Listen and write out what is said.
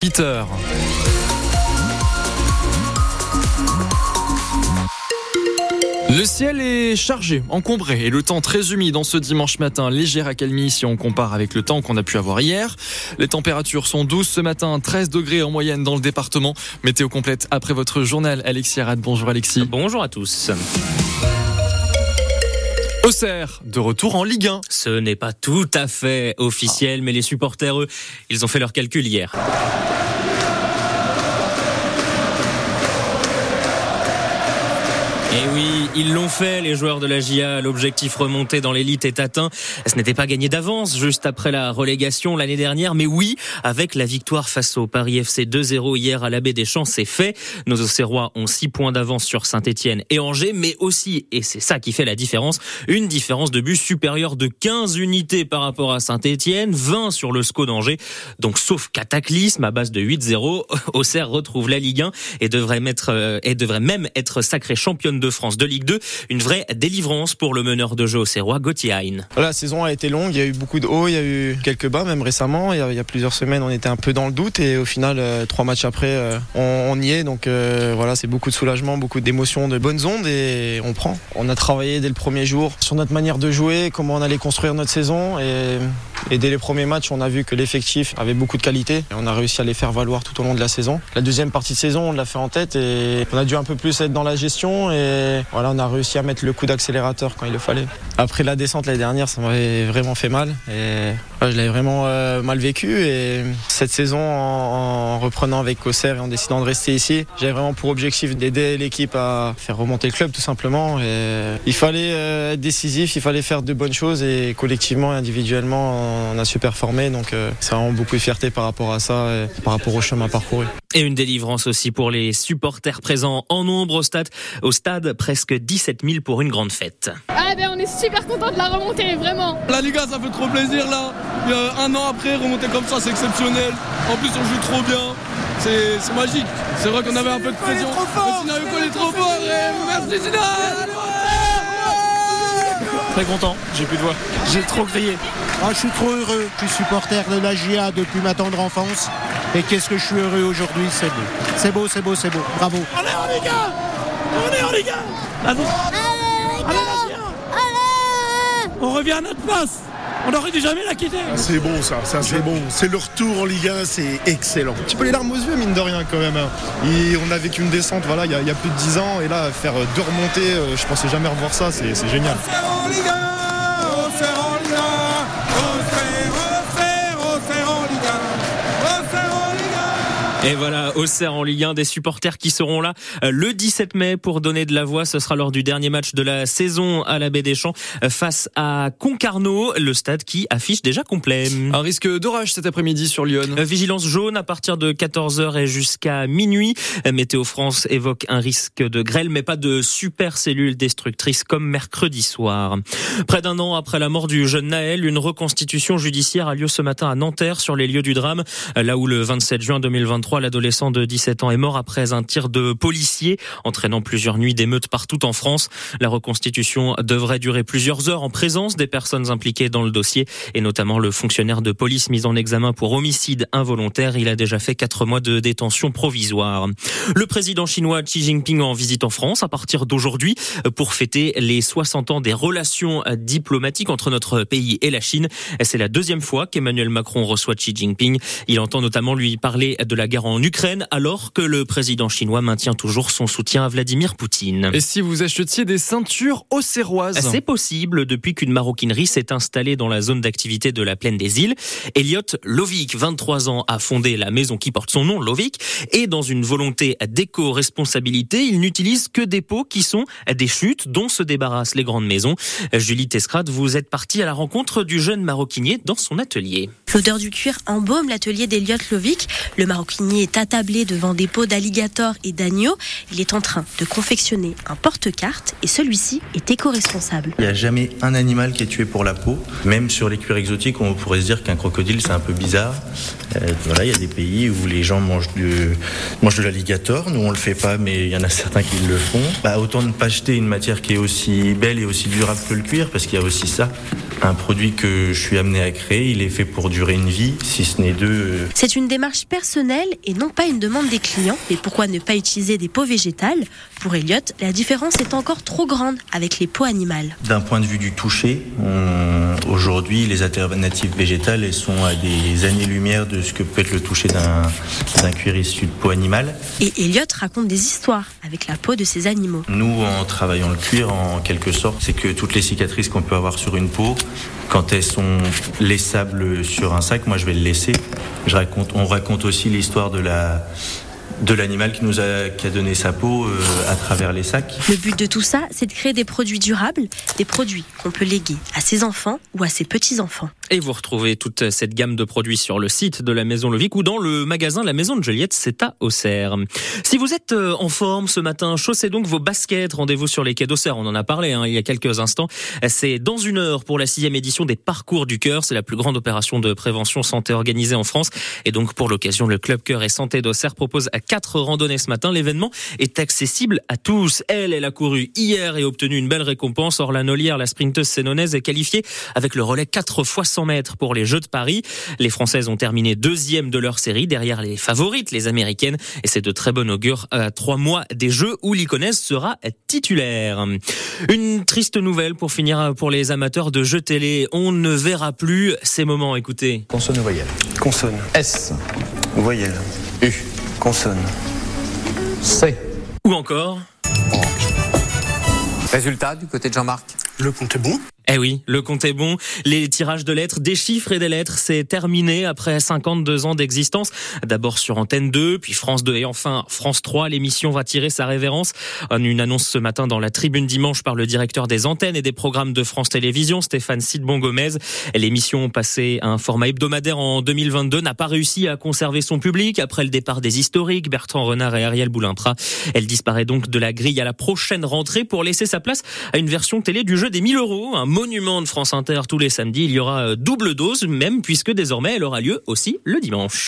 8h. Le ciel est chargé, encombré et le temps très humide en ce dimanche matin. Légère accalmie si on compare avec le temps qu'on a pu avoir hier. Les températures sont douces ce matin, 13 degrés en moyenne dans le département. Météo complète après votre journal. Alexis Arad, bonjour Alexis. Bonjour à tous. Auxerre, de retour en Ligue 1. Ce n'est pas tout à fait officiel, mais les supporters, eux, ils ont fait leur calcul hier. Et oui, ils l'ont fait, les joueurs de la GIA. L'objectif remonté dans l'élite est atteint. Ce n'était pas gagné d'avance, juste après la relégation l'année dernière. Mais oui, avec la victoire face au Paris FC 2-0 hier à la Baie des Champs, c'est fait. Nos Auxerrois ont 6 points d'avance sur Saint-Etienne et Angers, mais aussi, et c'est ça qui fait la différence, une différence de but supérieure de 15 unités par rapport à Saint-Etienne, 20 sur le SCO d'Angers. Donc, sauf cataclysme, à base de 8-0, Auxerre retrouve la Ligue 1 et devrait même être sacrée championne de France de Ligue 2, une vraie délivrance pour le meneur de jeu auxerrois Gauthier Hein. La saison a été longue, il y a eu beaucoup de hauts, il y a eu quelques bas, même récemment. Il y a plusieurs semaines, on était un peu dans le doute et au final, 3 matchs après, on y est. Donc voilà, c'est beaucoup de soulagement, beaucoup d'émotions, de bonnes ondes et on prend. On a travaillé dès le premier jour sur notre manière de jouer, comment on allait construire notre saison et dès les premiers matchs, on a vu que l'effectif avait beaucoup de qualité et on a réussi à les faire valoir tout au long de la saison. La deuxième partie de saison, on l'a fait en tête et on a dû un peu plus être dans la gestion et voilà, on a réussi à mettre le coup d'accélérateur quand il le fallait. Après la descente l'année dernière, ça m'avait vraiment fait mal et je l'avais vraiment mal vécu et cette saison, en reprenant avec Auxerre et en décidant de rester ici, j'avais vraiment pour objectif d'aider l'équipe à faire remonter le club tout simplement. Et il fallait être décisif, il fallait faire de bonnes choses et collectivement et individuellement, on a su performer. Donc c'est vraiment beaucoup de fierté par rapport à ça et par rapport au chemin parcouru. Et une délivrance aussi pour les supporters présents en nombre au stade, presque 17 000 pour une grande fête. On est super content de la remontée, vraiment. La Liga, ça fait trop plaisir là. Un an après, remonter comme ça, c'est exceptionnel. En plus, on joue trop bien. C'est magique. C'est vrai qu'on avait un peu de pression. Mais Zidane est trop fort. Merci Zidane. Très content, j'ai plus de voix. J'ai trop crié. Je suis trop heureux. Je suis supporter de la GIA depuis ma tendre enfance. Et qu'est-ce que je suis heureux aujourd'hui, c'est beau. C'est beau, c'est beau, c'est beau. Bravo. On est en Ligue 1. On est en Ligue 1. Allez, la GIA. On revient à notre place. On n'aurait dû jamais la quitter. C'est bon ça c'est bon. C'est le retour en Ligue 1, c'est excellent. Un petit peu les larmes aux yeux, mine de rien quand même. Et on a vécu une descente voilà, il y a plus de 10 ans. Et là, faire 2 remontées, je pensais jamais revoir ça, c'est génial. Et voilà, Auxerre en Ligue 1, des supporters qui seront là le 17 mai pour donner de la voix. Ce sera lors du dernier match de la saison à la Baie des Champs face à Concarneau, le stade qui affiche déjà complet. Un risque d'orage cet après-midi sur Lyon. Vigilance jaune à partir de 14h et jusqu'à minuit. Météo France évoque un risque de grêle, mais pas de super cellules destructrices comme mercredi soir. Près d'un an après la mort du jeune Naël, une reconstitution judiciaire a lieu ce matin à Nanterre sur les lieux du drame, là où le 27 juin 2023, l'adolescent de 17 ans est mort après un tir de policier, entraînant plusieurs nuits d'émeutes partout en France. La reconstitution devrait durer plusieurs heures en présence des personnes impliquées dans le dossier, et notamment le fonctionnaire de police mis en examen pour homicide involontaire. Il a déjà fait 4 mois de détention provisoire. Le président chinois Xi Jinping en visite en France à partir d'aujourd'hui pour fêter les 60 ans des relations diplomatiques entre notre pays et la Chine. C'est la 2e fois qu'Emmanuel Macron reçoit Xi Jinping. Il entend notamment lui parler de la guerre en Ukraine, alors que le président chinois maintient toujours son soutien à Vladimir Poutine. Et si vous achetiez des ceintures auxerroises ? C'est possible depuis qu'une maroquinerie s'est installée dans la zone d'activité de la Plaine des Îles. Elliot Lovic, 23 ans, a fondé la maison qui porte son nom, Lovic, et dans une volonté d'éco-responsabilité, il n'utilise que des pots qui sont des chutes dont se débarrassent les grandes maisons. Julie Tescrat, vous êtes partie à la rencontre du jeune maroquinier dans son atelier. L'odeur du cuir embaume l'atelier d'Elliot Lovic. Le maroquinier est attablé devant des pots d'alligator et d'agneau. Il est en train de confectionner un porte-carte et celui-ci est éco-responsable. Il n'y a jamais un animal qui est tué pour la peau. Même sur les cuirs exotiques, on pourrait se dire qu'un crocodile, c'est un peu bizarre. Voilà, il y a des pays où les gens mangent de l'alligator. Nous, on le fait pas, mais il y en a certains qui le font. Autant ne pas acheter une matière qui est aussi belle et aussi durable que le cuir, parce qu'il y a aussi ça. un produit que je suis amené à créer, il est fait pour durer une vie, si ce n'est 2. C'est une démarche personnelle et non pas une demande des clients. Mais pourquoi ne pas utiliser des peaux végétales ? Pour Elliot, la différence est encore trop grande avec les peaux animales. D'un point de vue du toucher, aujourd'hui, les alternatives végétales, elles sont à des années-lumière de ce que peut être le toucher d'un cuir issu de peau animale. Et Elliot raconte des histoires avec la peau de ces animaux. Nous, en travaillant le cuir, en quelque sorte, c'est que toutes les cicatrices qu'on peut avoir sur une peau, quand elles sont laissables sur un sac, moi je vais le laisser. On raconte aussi l'histoire de l'animal qui a donné sa peau à travers les sacs. Le but de tout ça, c'est de créer des produits durables, des produits qu'on peut léguer à ses enfants ou à ses petits-enfants. Et vous retrouvez toute cette gamme de produits sur le site de la Maison Levic ou dans le magasin La Maison de Joliette, c'est à Auxerre. Si vous êtes en forme ce matin, chaussez donc vos baskets. Rendez-vous sur les quais d'Auxerre, on en a parlé il y a quelques instants. C'est dans 1 heure pour la 6e édition des Parcours du Cœur. C'est la plus grande opération de prévention santé organisée en France. Et donc pour l'occasion, le Club Cœur et Santé d'Auxerre propose 4 randonnées ce matin. L'événement est accessible à tous. Elle a couru hier et obtenu une belle récompense. Orlane Ollière, la sprinteuse sénonaise, est qualifiée avec le relais 4 x 100 mètres pour les Jeux de Paris. Les Françaises ont terminé 2e de leur série derrière les favorites, les Américaines. Et c'est de très bon augure à 3 mois des Jeux où l'Iconaise sera titulaire. Une triste nouvelle pour finir pour les amateurs de jeux télé. On ne verra plus ces moments. Écoutez. Consonne ou voyelle ? Consonne. S. Voyelle. U. Consonne. C. Ou encore. Résultat du côté de Jean-Marc. Le compte est bon. Eh oui, le compte est bon. Les tirages de lettres, des chiffres et des lettres, c'est terminé après 52 ans d'existence. D'abord sur Antenne 2, puis France 2 et enfin France 3. L'émission va tirer sa révérence. Une annonce ce matin dans la Tribune Dimanche par le directeur des antennes et des programmes de France Télévisions, Stéphane Sidbon-Gomez. L'émission, passée à un format hebdomadaire en 2022, n'a pas réussi à conserver son public après le départ des historiques, Bertrand Renard et Ariel Boulin-Prat. Elle disparaît donc de la grille à la prochaine rentrée pour laisser sa place à une version télé du jeu des 1000 €. Un monument de France Inter tous les samedis. Il y aura double dose même puisque désormais elle aura lieu aussi le dimanche.